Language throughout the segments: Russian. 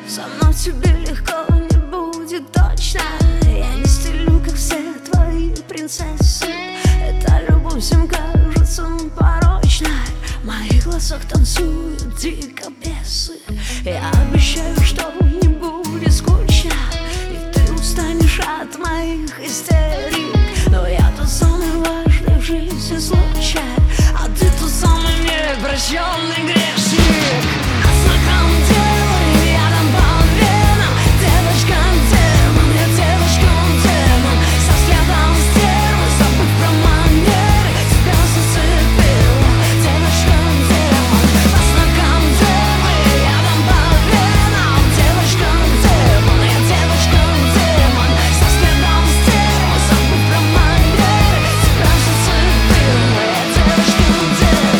Со мной тебе легко не будет точно. Я не стелю, как все твои принцессы. Эта любовь всем кажется порочной. В моих глазах танцуют дико бесы. Я обещаю, что не будет скучно, и ты устанешь от моих истерик. Но я тот самый важный в жизни случай, а ты тот самый непрощенный грешник. На самом деле я там по венам. Девочка-демон, я девочка-демон. Со взглядом стервы, забыв про манеры, тебя зацепила. Девочка-демон, на самом деле я там по венам. Девочка-демон, я девочка-демон. Со взглядом стервы, забыв про манеры, тебя зацепила. Я девочка-демон.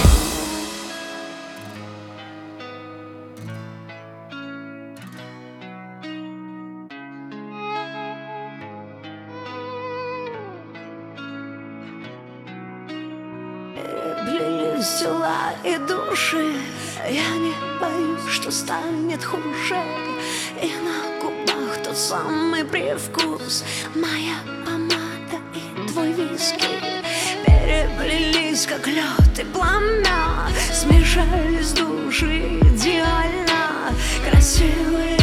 Переплелись тела и души. Я не боюсь, что станет хуже. И на губах тот самый привкус. Моя помада и твой виски переплелись, как лед и пламя. Смешались души идеально красивые.